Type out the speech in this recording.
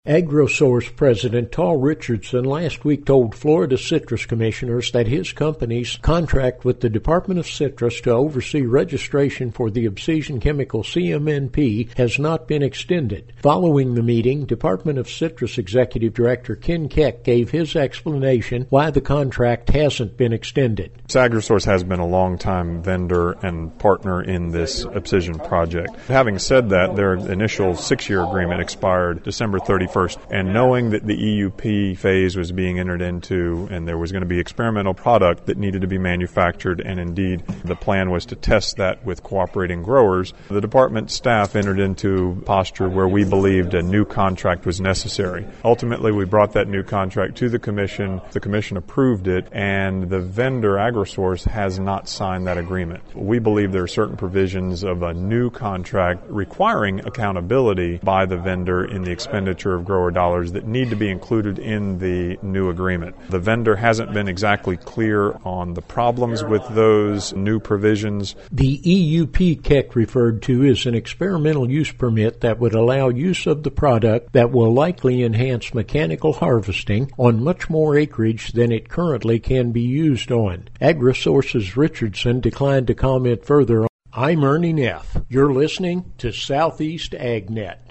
AgroSource President Tal Richardson last week told Florida citrus commissioners that his company's contract with the Department of Citrus to oversee registration for the obscene chemical CMNP has not been extended. Following the meeting, Department of Citrus Executive Director Ken Keck gave his explanation why the contract hasn't been extended. AgroSource has been a long-time vendor and partner in this obsession project. Having said that, their initial 6-year agreement expired December 31st. And knowing that the EUP phase was being entered into and there was going to be experimental product that needed to be manufactured, and indeed the plan was to test that with cooperating growers, the department staff entered into a posture where we believed a new contract was necessary. Ultimately, we brought that new contract to the commission. The commission approved it, and the vendor, AgroSource, has not signed that agreement. We believe there are certain provisions of a new contract requiring accountability by the vendor in the expenditure of grower dollars that need to be included in the new agreement. The vendor hasn't been exactly clear on the problems with those new provisions. The EUP Keck referred to is an experimental use permit that would allow use of the product that will likely enhance mechanical harvesting on much more acreage than it currently can be used on. AgroSource's Richardson declined to comment further. I'm Ernie Neff. You're listening to Southeast AgNet.